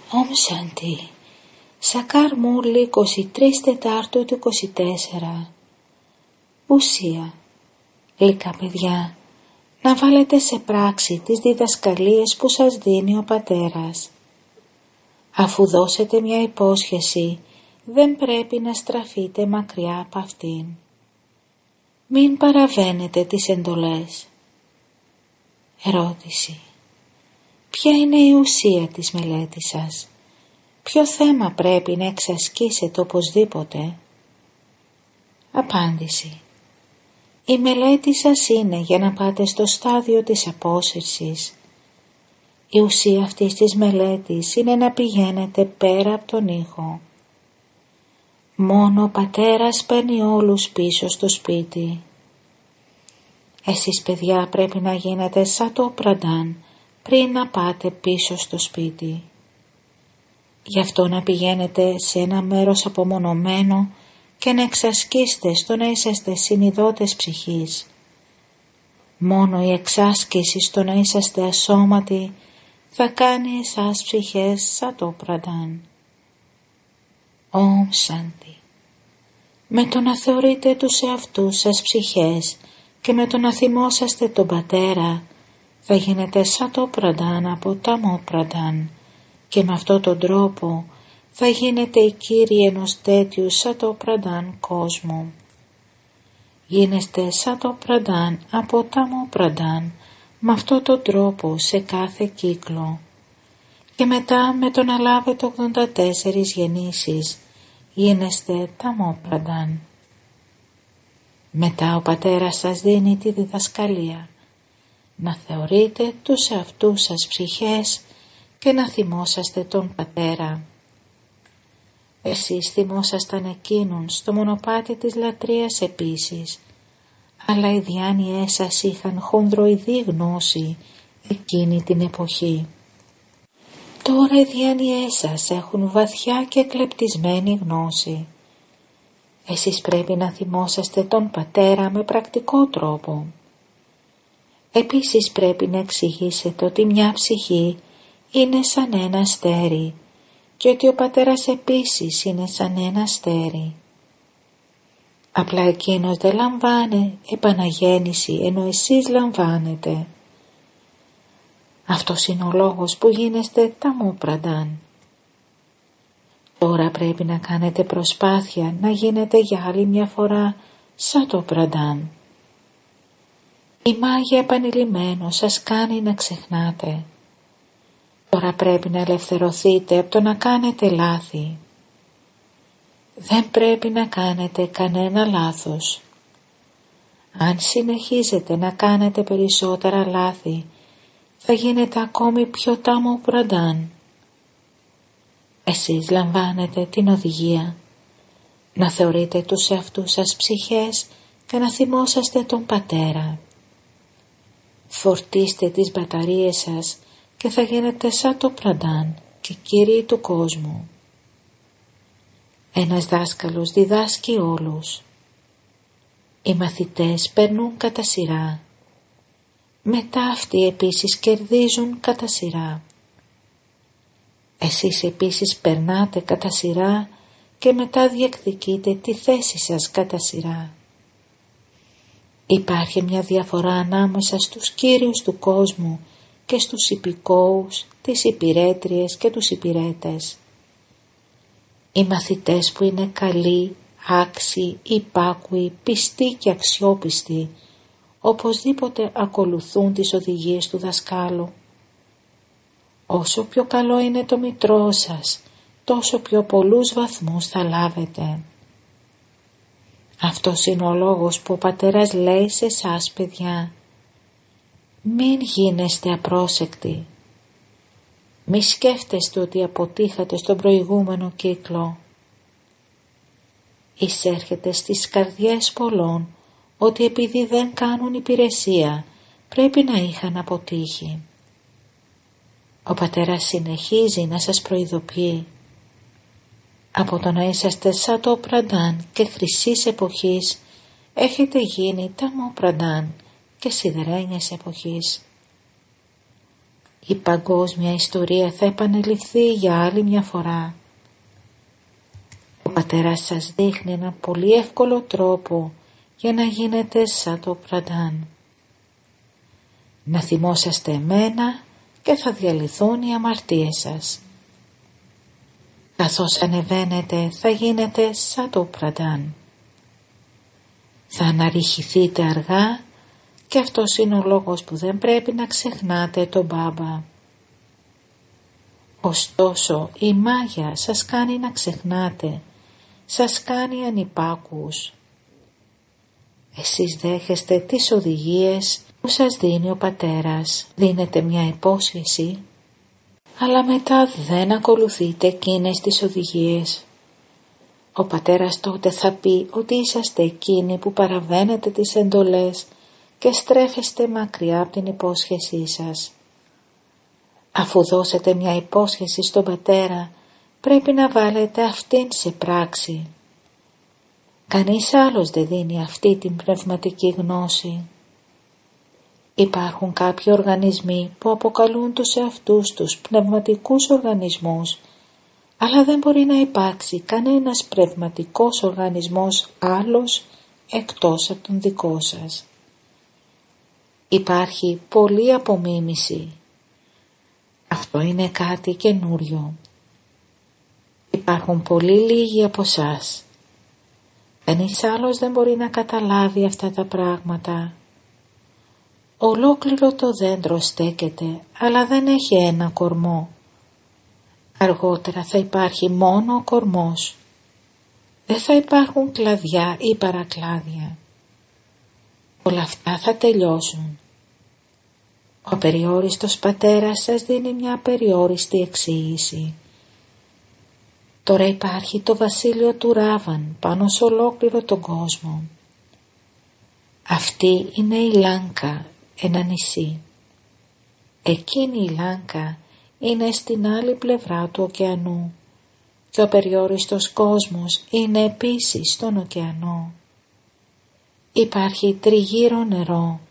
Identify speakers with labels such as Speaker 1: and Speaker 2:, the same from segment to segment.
Speaker 1: Όμ Σάντι, Σακάρ Μούρλη 23 Τετάρτου του 24. Ουσία. Λυκά παιδιά, να βάλετε σε πράξη τις διδασκαλίες που σας δίνει ο Πατέρας. Αφού δώσετε μια υπόσχεση, δεν πρέπει να στραφείτε μακριά από αυτήν. Μην παραβαίνετε τις εντολές. Ερώτηση. Ποια είναι η ουσία της μελέτης σας? Ποιο θέμα πρέπει να εξασκήσετε οπωσδήποτε? Απάντηση. Η μελέτη σας είναι για να πάτε στο στάδιο της απόσυρσης. Η ουσία αυτής της μελέτης είναι να πηγαίνετε πέρα από τον ήχο. Μόνο ο Πατέρας παίρνει όλους πίσω στο σπίτι. Εσείς παιδιά πρέπει να γίνετε σαν το πραντάν πριν να πάτε πίσω στο σπίτι. Γι' αυτό να πηγαίνετε σε ένα μέρος απομονωμένο και να εξασκήσετε στο να είσαστε συνειδώτες ψυχής. Μόνο η εξάσκηση στο να είσαστε ασώματοι θα κάνει εσάς ψυχές σαν το πραντάν. Όμ Σάντι. Με το να θεωρείτε τους εαυτούς σας ψυχές και με το να θυμόσαστε τον Πατέρα θα γίνετε σαν το πραντάν από τάμο πραντάν και με αυτόν τον τρόπο θα γίνετε οι κύριοι ενός τέτοιου σαν το πραντάν κόσμου. Γίνεστε σαν το πραντάν από τάμο πραντάν με αυτόν τον τρόπο σε κάθε κύκλο και μετά με το να λάβετε 84 γεννήσεις γίνεστε τάμο πραντάν. Μετά ο Πατέρας σας δίνει τη διδασκαλία να θεωρείτε τους εαυτούς σας ψυχές και να θυμόσαστε τον Πατέρα. Εσείς θυμόσασταν εκείνον στο μονοπάτι της λατρείας επίσης, αλλά οι διάνοιές σας είχαν χονδροειδή γνώση εκείνη την εποχή. Τώρα οι διάνοιές σας έχουν βαθιά και κλεπτισμένη γνώση. Εσείς πρέπει να θυμόσαστε τον Πατέρα με πρακτικό τρόπο. Επίσης πρέπει να εξηγήσετε ότι μια ψυχή είναι σαν ένα αστέρι και ότι ο Πατέρας επίσης είναι σαν ένα αστέρι. Απλά εκείνος δεν λαμβάνει επαναγέννηση ενώ εσείς λαμβάνετε. Αυτός είναι ο λόγος που γίνεστε τάμο πραντάν. Τώρα πρέπει να κάνετε προσπάθεια να γίνετε για άλλη μια φορά σαν το πραντάν. Η μάγια επανειλημμένος σας κάνει να ξεχνάτε. Τώρα πρέπει να ελευθερωθείτε από το να κάνετε λάθη. Δεν πρέπει να κάνετε κανένα λάθος. Αν συνεχίζετε να κάνετε περισσότερα λάθη, θα γίνετε ακόμη πιο τάμο πραντάν. Εσείς λαμβάνετε την οδηγία να θεωρείτε τους εαυτούς σας ψυχές και να θυμόσαστε τον Πατέρα. Φορτίστε τις μπαταρίες σας και θα γίνετε σαν το πραντάν και κύριοι του κόσμου. Ένας δάσκαλος διδάσκει όλους. Οι μαθητές περνούν κατά σειρά. Μετά αυτοί επίσης κερδίζουν κατά σειρά. Εσείς επίσης περνάτε κατά σειρά και μετά διεκδικείτε τη θέση σας κατά σειρά. Υπάρχει μια διαφορά ανάμεσα στους κύριους του κόσμου και στους υπηκόους, τις υπηρέτριες και τους υπηρέτες. Οι μαθητές που είναι καλοί, άξιοι, υπάκουοι, πιστοί και αξιόπιστοι, οπωσδήποτε ακολουθούν τις οδηγίες του δασκάλου. Όσο πιο καλό είναι το μητρό σας, τόσο πιο πολλούς βαθμούς θα λάβετε. Αυτός είναι ο λόγος που ο Πατέρας λέει σε εσάς παιδιά, μην γίνεστε απρόσεκτοι. Μη σκέφτεστε ότι αποτύχατε στον προηγούμενο κύκλο. Εισέρχεται στις καρδιές πολλών ότι επειδή δεν κάνουν υπηρεσία πρέπει να είχαν αποτύχει. Ο Πατέρας συνεχίζει να σας προειδοποιεί. Από το να είσαστε σαν το πραντάν και χρυσής εποχής έχετε γίνει τάμο πραντάν και σιδερένιας εποχής. η παγκόσμια ιστορία θα επανεληφθεί για άλλη μια φορά. Ο πατέρας σας δείχνει ένα πολύ εύκολο τρόπο για να γίνετε σαν το Πραντάν. Να θυμόσαστε εμένα και θα διαλυθούν οι αμαρτίες σας. Καθώς ανεβαίνετε θα γίνετε σαν το Πραντάν. Θα αναρριχηθείτε αργά και αυτός είναι ο λόγος που δεν πρέπει να ξεχνάτε τον Μπάμπα. Ωστόσο η μάγια σας κάνει να ξεχνάτε, σας κάνει ανυπάκουους. Εσείς δέχεστε τις οδηγίες που σας δίνει ο πατέρας, δίνετε μια υπόσχεση, αλλά μετά δεν ακολουθείτε εκείνες τις οδηγίες. Ο πατέρας τότε θα πει ότι είσαστε εκείνοι που παραβαίνετε τις εντολές και στρέφεστε μακριά από την υπόσχεσή σας. Αφού δώσετε μια υπόσχεση στον πατέρα, πρέπει να βάλετε αυτήν σε πράξη. Κανείς άλλος δεν δίνει αυτή την πνευματική γνώση. Υπάρχουν κάποιοι οργανισμοί που αποκαλούν τους εαυτούς τους πνευματικούς οργανισμούς, αλλά δεν μπορεί να υπάρξει κανένας πνευματικός οργανισμός άλλος εκτός από τον δικό σας. Υπάρχει πολλή απομίμηση. Αυτό είναι κάτι καινούριο. Υπάρχουν πολύ λίγοι από εσάς. Κανείς άλλος δεν μπορεί να καταλάβει αυτά τα πράγματα. Ολόκληρο το δέντρο στέκεται, αλλά δεν έχει ένα κορμό. Αργότερα θα υπάρχει μόνο ο κορμός. Δεν θα υπάρχουν κλαδιά ή παρακλάδια. Όλα αυτά θα τελειώσουν. Ο απεριόριστος πατέρας σας δίνει μια απεριόριστη εξήγηση. Τώρα υπάρχει το βασίλειο του Ράβαν πάνω σε ολόκληρο τον κόσμο. Αυτή είναι η Λάνκα, ένα νησί. Εκείνη η Λάνκα είναι στην άλλη πλευρά του ωκεανού και ο απεριόριστος κόσμος είναι επίσης στον ωκεανό. Υπάρχει τριγύρω νερό.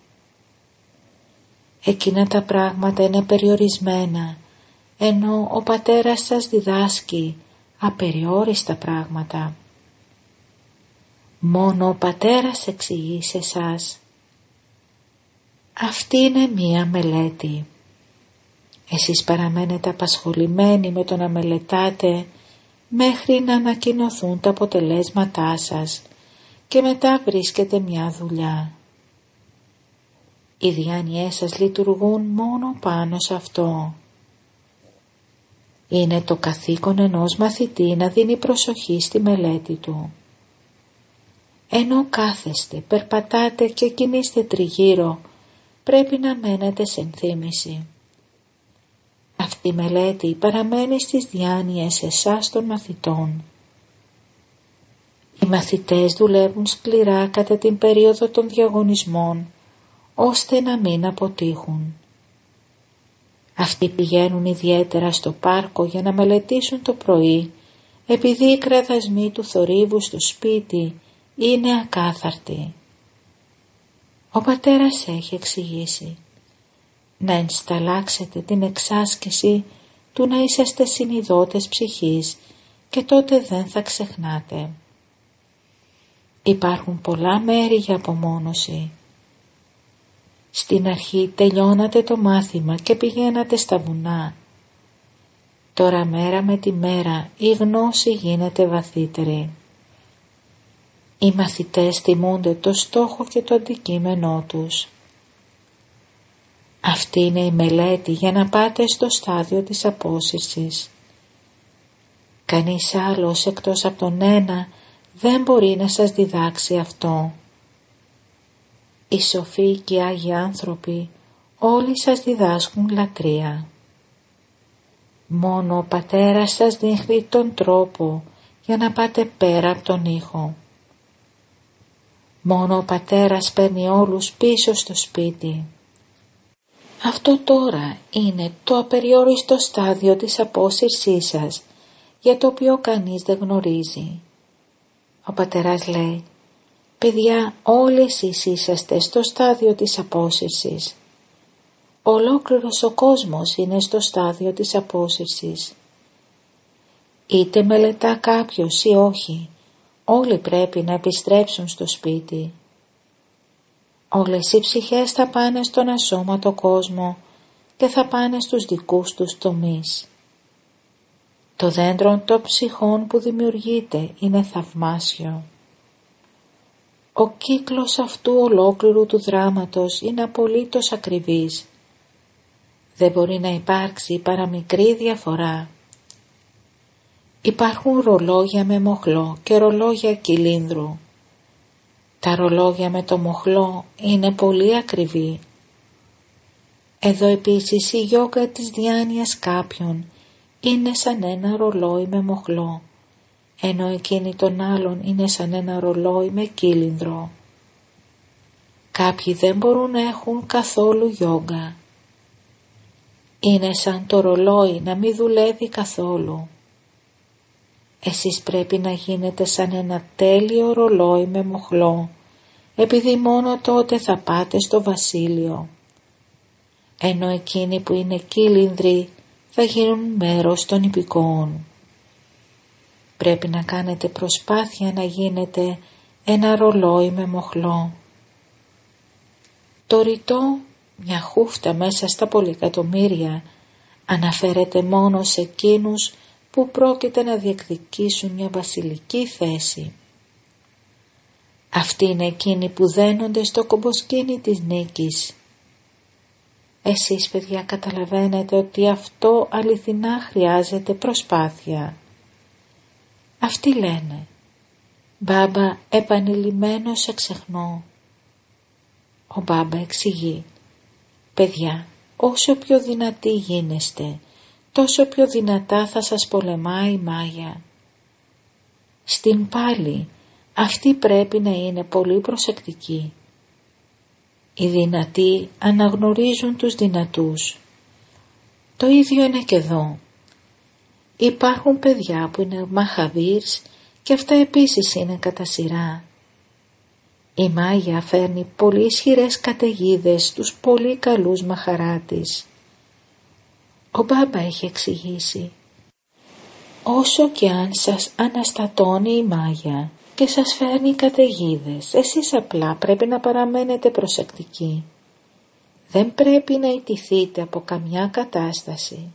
Speaker 1: Εκείνα τα πράγματα είναι περιορισμένα, ενώ ο πατέρας σας διδάσκει απεριόριστα πράγματα. Μόνο ο πατέρας εξηγεί σε εσάς. Αυτή είναι μία μελέτη. Εσείς παραμένετε απασχολημένοι με το να μελετάτε μέχρι να ανακοινωθούν τα αποτελέσματά σας και μετά βρίσκετε μια δουλειά. Οι διάνοιές σας λειτουργούν μόνο πάνω σε αυτό. Είναι το καθήκον ενός μαθητή να δίνει προσοχή στη μελέτη του. Ενώ κάθεστε, περπατάτε και κινείστε τριγύρω, πρέπει να μένετε σε ενθύμηση. Αυτή η μελέτη παραμένει στις διάνοιες εσάς των μαθητών. Οι μαθητές δουλεύουν σκληρά κατά την περίοδο των διαγωνισμών, ώστε να μην αποτύχουν. Αυτοί πηγαίνουν ιδιαίτερα στο πάρκο για να μελετήσουν το πρωί, επειδή οι κραδασμοί του θορύβου στο σπίτι είναι ακάθαρτοι. Ο πατέρας έχει εξηγήσει να ενσταλλάξετε την εξάσκηση του να είσαστε συνειδώτες ψυχής και τότε δεν θα ξεχνάτε. Υπάρχουν πολλά μέρη για απομόνωση. Στην αρχή τελειώνατε το μάθημα και πηγαίνατε στα βουνά. Τώρα μέρα με τη μέρα η γνώση γίνεται βαθύτερη. Οι μαθητές θυμούνται το στόχο και το αντικείμενό τους. Αυτή είναι η μελέτη για να πάτε στο στάδιο της απόσυρσης. Κανείς άλλος εκτός από τον ένα δεν μπορεί να σας διδάξει αυτό. Οι σοφοί και οι Άγιοι άνθρωποι όλοι σας διδάσκουν λατρεία. Μόνο ο πατέρας σας δείχνει τον τρόπο για να πάτε πέρα από τον ήχο. Μόνο ο πατέρας παίρνει όλους πίσω στο σπίτι. Αυτό τώρα είναι το απεριόριστο στάδιο της απόσυρσής σας, για το οποίο κανείς δεν γνωρίζει. Ο πατέρας λέει, παιδιά, όλοι εσείς είσαστε στο στάδιο της απόσυρσης. Ολόκληρος ο κόσμος είναι στο στάδιο της απόσυρσης. Είτε μελετά κάποιος ή όχι, όλοι πρέπει να επιστρέψουν στο σπίτι. Όλες οι ψυχές θα πάνε στον ασώματο κόσμο και θα πάνε στους δικούς τους τομείς. Το δέντρο των ψυχών που δημιουργείται είναι θαυμάσιο. Ο κύκλος αυτού ολόκληρου του δράματος είναι απολύτως ακριβής. Δεν μπορεί να υπάρξει παρά μικρή διαφορά. Υπάρχουν ρολόγια με μοχλό και ρολόγια κυλίνδρου. Τα ρολόγια με το μοχλό είναι πολύ ακριβή. Εδώ επίσης η γιόγκα της διάνοιας κάποιων είναι σαν ένα ρολόι με μοχλό, ενώ εκείνη των άλλων είναι σαν ένα ρολόι με κύλινδρο. Κάποιοι δεν μπορούν να έχουν καθόλου γιόγκα. Είναι σαν το ρολόι να μην δουλεύει καθόλου. Εσείς πρέπει να γίνετε σαν ένα τέλειο ρολόι με μοχλό, επειδή μόνο τότε θα πάτε στο βασίλειο. Ενώ εκείνοι που είναι κύλινδροι θα γίνουν μέρος των υπηκόων. Πρέπει να κάνετε προσπάθεια να γίνετε ένα ρολόι με μοχλό. Το ρητό, μια χούφτα μέσα στα πολυεκατομμύρια, αναφέρεται μόνο σε εκείνους που πρόκειται να διεκδικήσουν μια βασιλική θέση. Αυτοί είναι εκείνοι που δένονται στο κομποσκήνι της νίκης. Εσείς, παιδιά, καταλαβαίνετε ότι αυτό αληθινά χρειάζεται προσπάθεια. Αυτοί λένε, «Μπάμπα, επανειλημμένος σε ξεχνώ». Ο Μπάμπα εξηγεί, «Παιδιά, όσο πιο δυνατοί γίνεστε, τόσο πιο δυνατά θα σας πολεμάει η μάγια. Στην πάλη, αυτοί πρέπει να είναι πολύ προσεκτικοί. Οι δυνατοί αναγνωρίζουν τους δυνατούς. Το ίδιο είναι και εδώ. Υπάρχουν παιδιά που είναι μαχαβίρς και αυτά επίσης είναι κατά σειρά. Η μάγια φέρνει πολύ ισχυρές καταιγίδες στους πολύ καλούς μαχαράτης. Ο Μπάμπα έχει εξηγήσει, όσο και αν σας αναστατώνει η μάγια και σας φέρνει καταιγίδες, εσείς απλά πρέπει να παραμένετε προσεκτικοί. Δεν πρέπει να ιτηθείτε από καμιά κατάσταση.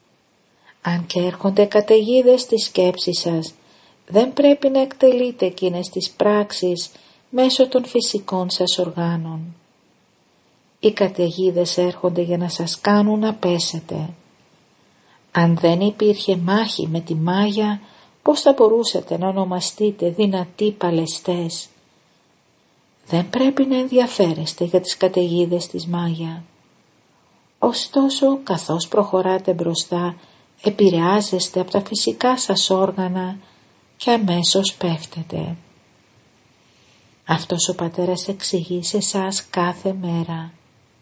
Speaker 1: Αν και έρχονται καταιγίδες στη σκέψη σας, δεν πρέπει να εκτελείτε εκείνες τις πράξεις μέσω των φυσικών σας οργάνων. Οι καταιγίδες έρχονται για να σας κάνουν να πέσετε. Αν δεν υπήρχε μάχη με τη μάγια, πώς θα μπορούσατε να ονομαστείτε δυνατοί παλαιστές? Δεν πρέπει να ενδιαφέρεστε για τις καταιγίδες της μάγια. Ωστόσο, καθώς προχωράτε μπροστά, επηρεάζεστε από τα φυσικά σας όργανα και αμέσως πέφτετε. Αυτός ο πατέρας εξηγεί σε εσάς κάθε μέρα.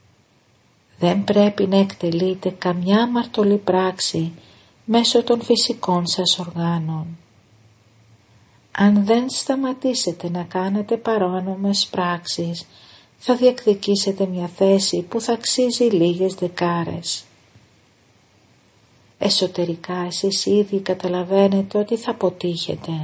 Speaker 1: Δεν πρέπει να εκτελείτε καμιά αμαρτωλή πράξη μέσω των φυσικών σας οργάνων. Αν δεν σταματήσετε να κάνετε παράνομες πράξεις, θα διεκδικήσετε μια θέση που θα αξίζει λίγες δεκάρες. Εσωτερικά εσείς ήδη καταλαβαίνετε ότι θα αποτύχετε.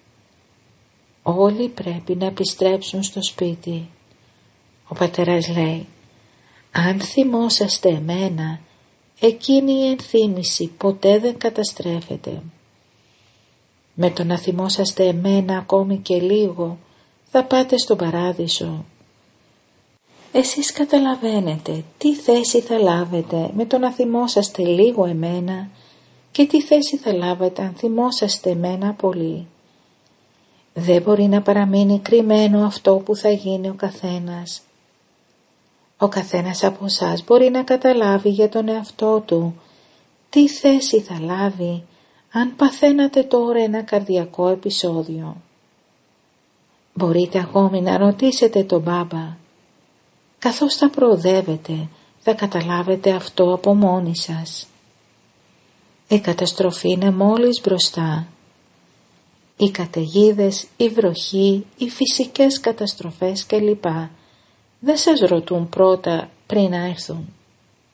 Speaker 1: Όλοι πρέπει να επιστρέψουν στο σπίτι. Ο πατέρας λέει, αν θυμόσαστε εμένα, εκείνη η ενθύμηση ποτέ δεν καταστρέφεται. Με το να θυμόσαστε εμένα ακόμη και λίγο, θα πάτε στον παράδεισο. Εσείς καταλαβαίνετε τι θέση θα λάβετε με το να θυμόσαστε λίγο εμένα και τι θέση θα λάβετε αν θυμόσαστε εμένα πολύ. Δεν μπορεί να παραμείνει κρυμμένο αυτό που θα γίνει ο καθένας. Ο καθένας από εσάς μπορεί να καταλάβει για τον εαυτό του τι θέση θα λάβει αν παθαίνατε τώρα ένα καρδιακό επεισόδιο. Μπορείτε ακόμη να ρωτήσετε τον Μπάμπα. Καθώς θα προοδεύετε, θα καταλάβετε αυτό από μόνοι σας. Η καταστροφή είναι μόλις μπροστά. Οι καταιγίδες, η βροχή, οι φυσικές καταστροφές κλπ. Δεν σας ρωτούν πρώτα πριν να έρθουν.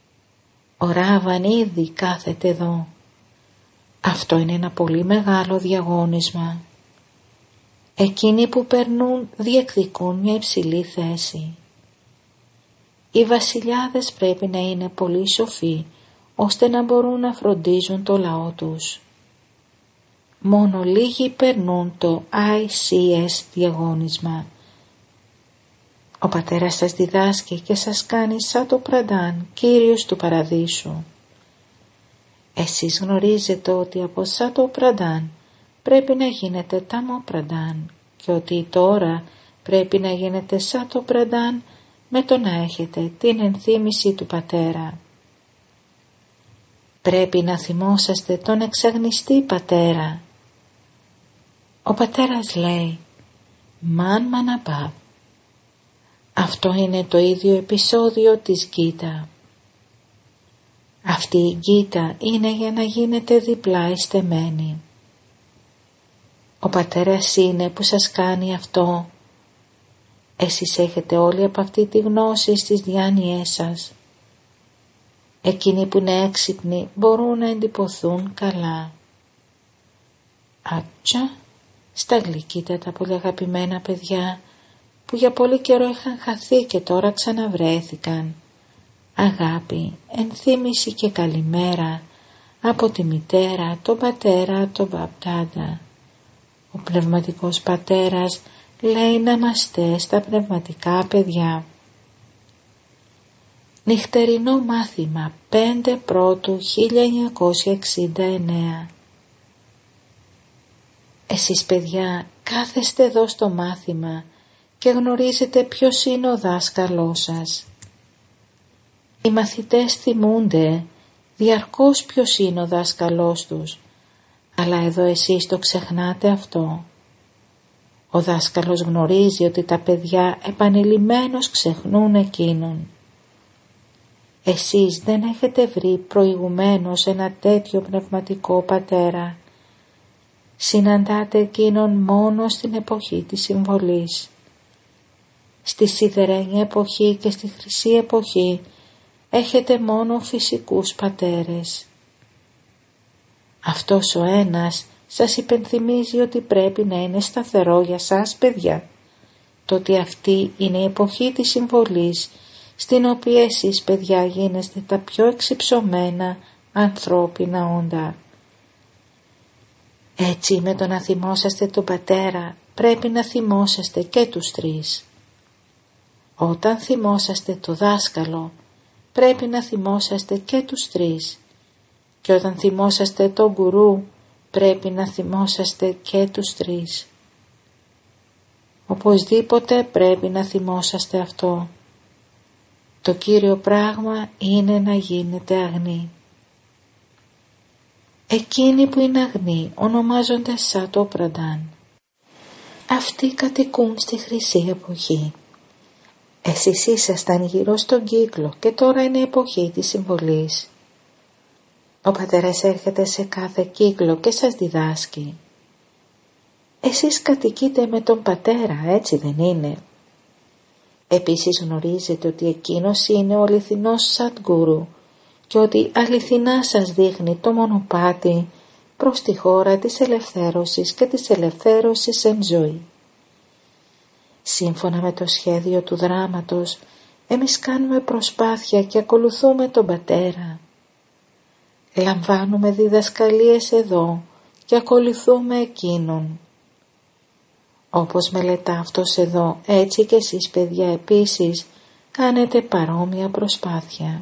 Speaker 1: Ο Ράβαν ήδη κάθεται εδώ. Αυτό είναι ένα πολύ μεγάλο διαγώνισμα. Εκείνοι που περνούν διεκδικούν μια υψηλή θέση. Οι βασιλιάδες πρέπει να είναι πολύ σοφοί ώστε να μπορούν να φροντίζουν το λαό τους. Μόνο λίγοι περνούν το ICS διαγώνισμα. Ο πατέρας σας διδάσκει και σας κάνει σαν το Πραντάν, Κύριος του Παραδείσου. Εσείς γνωρίζετε ότι από σαν το Πραντάν πρέπει να γίνετε Τάμο Πραντάν και ότι τώρα πρέπει να γίνετε σαν το Πραντάν με το να έχετε την ενθύμηση του πατέρα. Πρέπει να θυμόσαστε τον εξαγνιστή πατέρα. Ο πατέρας λέει «Μαν Μαναμπάβ». Αυτό είναι το ίδιο επεισόδιο της Γκίτα. Αυτή η Γκίτα είναι για να γίνετε διπλά εστεμένοι. Ο πατέρας είναι που σας κάνει αυτό. Εσείς έχετε όλοι από αυτή τη γνώση στις διάνοιές σας. Εκείνοι που είναι έξυπνοι μπορούν να εντυπωθούν καλά. Άτσα, στα γλυκύτα τα πολύ αγαπημένα παιδιά που για πολύ καιρό είχαν χαθεί και τώρα ξαναβρέθηκαν. Αγάπη, ενθύμηση και καλημέρα από τη μητέρα, τον πατέρα, τον μπαπτάντα. Ο πνευματικός πατέρας λέει να είμαστε στα πνευματικά παιδιά. Νυχτερινό μάθημα 5 Πρώτου 1969. Εσείς παιδιά κάθεστε εδώ στο μάθημα και γνωρίζετε ποιος είναι ο δάσκαλός σας. Οι μαθητές θυμούνται διαρκώς ποιος είναι ο δάσκαλός τους, αλλά εδώ εσείς το ξεχνάτε αυτό. Ο δάσκαλος γνωρίζει ότι τα παιδιά επανειλημμένως ξεχνούν εκείνον. Εσείς δεν έχετε βρει προηγουμένως ένα τέτοιο πνευματικό πατέρα. Συναντάτε εκείνον μόνο στην εποχή της συμβολής. Στη σιδερένια εποχή και στη χρυσή εποχή έχετε μόνο φυσικούς πατέρες. Αυτός ο ένας σας υπενθυμίζει ότι πρέπει να είναι σταθερό για σας παιδιά, το ότι αυτή είναι η εποχή της συμβολής στην οποία εσείς παιδιά γίνεστε τα πιο εξυψωμένα ανθρώπινα όντα. Έτσι με το να θυμόσαστε τον πατέρα πρέπει να θυμόσαστε και τους τρεις. Όταν θυμόσαστε το δάσκαλο πρέπει να θυμόσαστε και τους τρεις και όταν θυμόσαστε τον γκουρού πρέπει να θυμόσαστε και τους τρεις. Οπωσδήποτε πρέπει να θυμόσαστε αυτό. Το κύριο πράγμα είναι να γίνετε αγνοί. Εκείνοι που είναι αγνοί ονομάζονται Σάτο Πραντάν. Αυτοί κατοικούν στη χρυσή εποχή. Εσείς ήσασταν γύρω στον κύκλο και τώρα είναι η εποχή της συμβολής. Ο πατέρας έρχεται σε κάθε κύκλο και σας διδάσκει. Εσείς κατοικείτε με τον πατέρα, έτσι δεν είναι? Επίσης γνωρίζετε ότι εκείνος είναι ο αληθινός Σατγκούρου και ότι αληθινά σας δείχνει το μονοπάτι προς τη χώρα της ελευθέρωσης και της ελευθέρωσης εν ζωή. Σύμφωνα με το σχέδιο του δράματος, εμείς κάνουμε προσπάθεια και ακολουθούμε τον πατέρα. Λαμβάνουμε διδασκαλίες εδώ και ακολουθούμε εκείνον. Όπως μελετά αυτός εδώ, έτσι και εσείς παιδιά επίσης κάνετε παρόμοια προσπάθεια.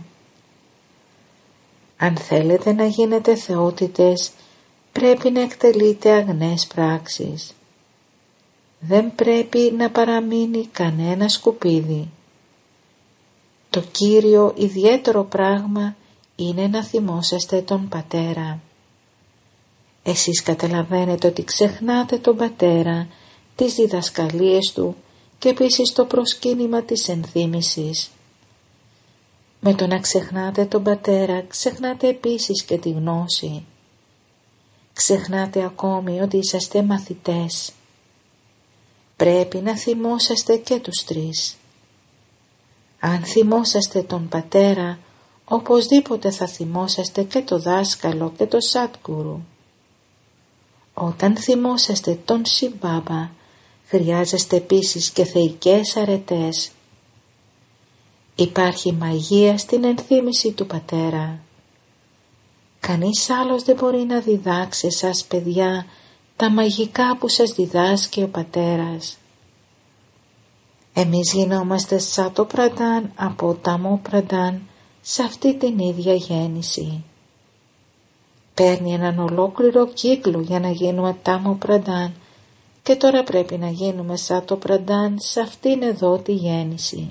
Speaker 1: Αν θέλετε να γίνετε θεότητες, πρέπει να εκτελείτε αγνές πράξεις. Δεν πρέπει να παραμείνει κανένα σκουπίδι. Το κύριο ιδιαίτερο πράγμα είναι να θυμόσαστε τον πατέρα. Εσείς καταλαβαίνετε ότι ξεχνάτε τον πατέρα, τις διδασκαλίες του και επίσης το προσκύνημα της ενθύμησης. Με το να ξεχνάτε τον πατέρα, ξεχνάτε επίσης και τη γνώση. Ξεχνάτε ακόμη ότι είσαστε μαθητές. Πρέπει να θυμόσαστε και τους τρεις. Αν θυμόσαστε τον πατέρα, οπωσδήποτε θα θυμόσαστε και το δάσκαλο και το Σάτγκουρου. Όταν θυμόσαστε τον Σι Μπάμπα, χρειάζεστε επίσης και θεϊκές αρετές. Υπάρχει μαγεία στην ενθύμηση του Πατέρα. Κανείς άλλος δεν μπορεί να διδάξει εσάς παιδιά τα μαγικά που σας διδάσκει ο Πατέρας. Εμείς γινόμαστε Σάτο Πραντάν από Τάμο Πραντάν σε αυτή την ίδια γέννηση. Παίρνει έναν ολόκληρο κύκλο για να γίνουμε Τάμο Πραντάν και τώρα πρέπει να γίνουμε Σάτο Πραντάν σε αυτήν εδώ τη γέννηση.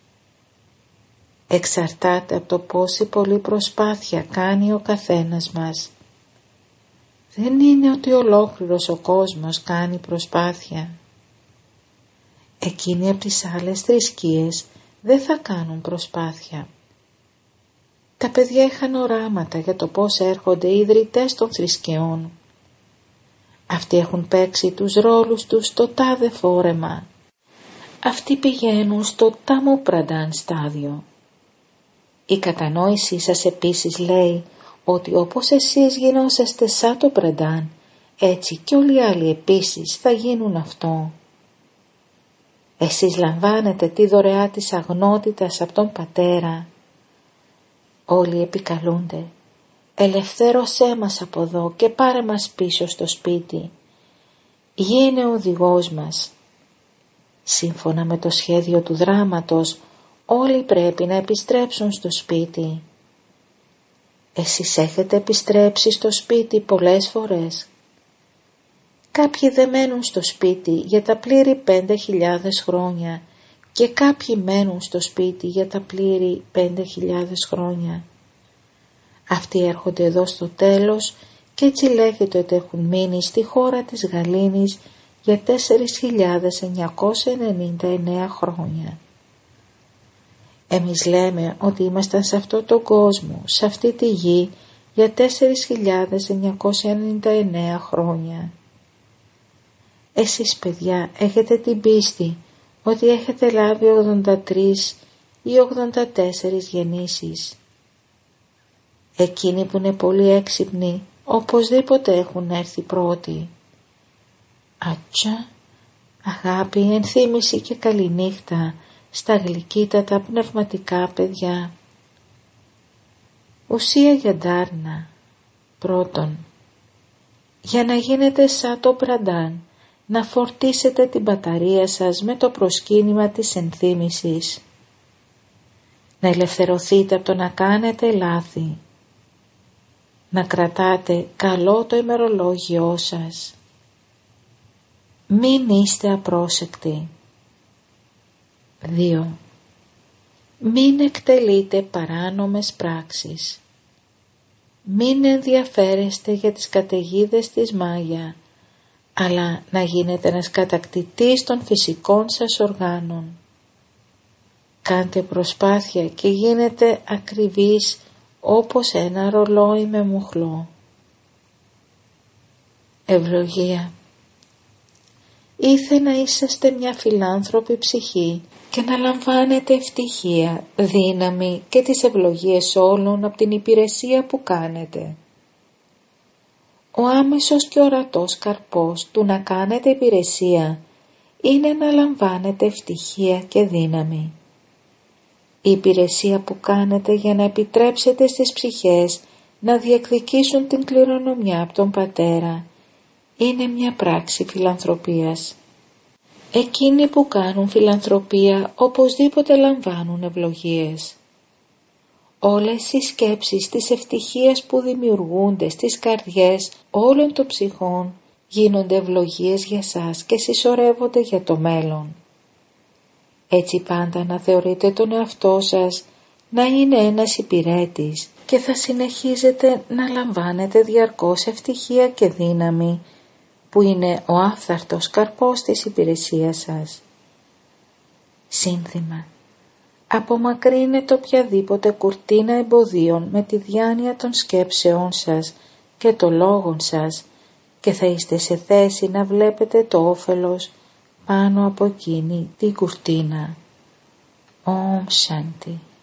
Speaker 1: Εξαρτάται από το πόση πολλή προσπάθεια κάνει ο καθένας μας. Δεν είναι ότι ολόκληρος ο κόσμος κάνει προσπάθεια. Εκείνοι από τις άλλες θρησκείες δεν θα κάνουν προσπάθεια. Τα παιδιά είχαν οράματα για το πώς έρχονται οι ιδρυτές των θρησκειών. Αυτοί έχουν παίξει τους ρόλους τους στο τάδε φόρεμα. Αυτοί πηγαίνουν στο Τάμο Πραντάν στάδιο. Η κατανόησή σας επίσης λέει ότι όπως εσείς γινόσαστε Σάτο Πραντάν, έτσι και όλοι οι άλλοι επίσης θα γίνουν αυτό. Εσείς λαμβάνετε τη δωρεά της αγνότητας από τον Πατέρα. Όλοι επικαλούνται. Ελευθέρωσέ μας από εδώ και πάρε μας πίσω στο σπίτι. Γίνε ο οδηγός μας. Σύμφωνα με το σχέδιο του δράματος, όλοι πρέπει να επιστρέψουν στο σπίτι. Εσείς έχετε επιστρέψει στο σπίτι πολλές φορές. Κάποιοι δεν μένουν στο σπίτι για τα πλήρη 5.000 χρόνια και κάποιοι μένουν στο σπίτι για τα πλήρη 5.000 χρόνια. Αυτοί έρχονται εδώ στο τέλος και έτσι λέγεται ότι έχουν μείνει στη χώρα της Γαλήνης για 4.999 χρόνια. Εμείς λέμε ότι ήμασταν σε αυτό τον κόσμο, σε αυτή τη γη για 4.999 χρόνια. Εσείς παιδιά έχετε την πίστη ότι έχετε λάβει 83 ή 84 γεννήσεις. Εκείνοι που είναι πολύ έξυπνοι οπωσδήποτε έχουν έρθει πρώτοι. Άτσα, αγάπη, ενθύμηση και καληνύχτα στα γλυκύτατα πνευματικά παιδιά. Ουσία για Ντάρνα. Πρώτον, για να γίνετε Σάτο Πραντάν, να φορτίσετε την μπαταρία σας με το προσκύνημα της ενθύμησης. Να ελευθερωθείτε από το να κάνετε λάθη. Να κρατάτε καλό το ημερολόγιό σας. Μην είστε απρόσεκτοι. 2. Μην εκτελείτε παράνομες πράξεις. Μην ενδιαφέρεστε για τις καταιγίδες της Μάγια, αλλά να γίνετε ένας κατακτητής των φυσικών σας οργάνων. Κάντε προσπάθεια και γίνετε ακριβείς όπως ένα ρολόι με μουχλό. Ευλογία. Ήθε να είσαστε μια φιλάνθρωπη ψυχή και να λαμβάνετε ευτυχία, δύναμη και τις ευλογίες όλων από την υπηρεσία που κάνετε. Ο άμεσος και ορατός καρπός του να κάνετε υπηρεσία είναι να λαμβάνετε ευτυχία και δύναμη. Η υπηρεσία που κάνετε για να επιτρέψετε στις ψυχές να διεκδικήσουν την κληρονομιά από τον Πατέρα είναι μια πράξη φιλανθρωπίας. Εκείνοι που κάνουν φιλανθρωπία οπωσδήποτε λαμβάνουν ευλογίες. Όλες οι σκέψεις της ευτυχίας που δημιουργούνται στις καρδιές όλων των ψυχών γίνονται ευλογίες για σας και συσσωρεύονται για το μέλλον. Έτσι πάντα να θεωρείτε τον εαυτό σας να είναι ένας υπηρέτης και θα συνεχίζετε να λαμβάνετε διαρκώς ευτυχία και δύναμη που είναι ο άφθαρτος καρπός της υπηρεσίας σας. Σύνθημα. Απομακρύνετε οποιαδήποτε κουρτίνα εμποδίων με τη διάνοια των σκέψεών σας και των λόγων σας και θα είστε σε θέση να βλέπετε το όφελος πάνω από εκείνη την κουρτίνα. Om Shanti.